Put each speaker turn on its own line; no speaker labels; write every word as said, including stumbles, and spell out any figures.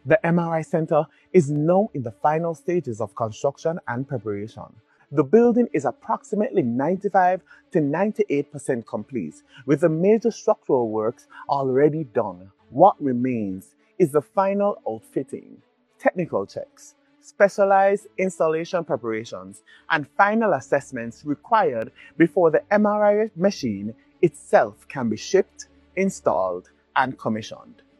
The M R I Center is now in the final stages of construction and preparation. The building is approximately ninety-five to ninety-eight percent complete, with the major structural works already done. What remains is the final outfitting, technical checks, specialized installation preparations, and final assessments required before the M R I machine itself can be shipped, installed, and commissioned.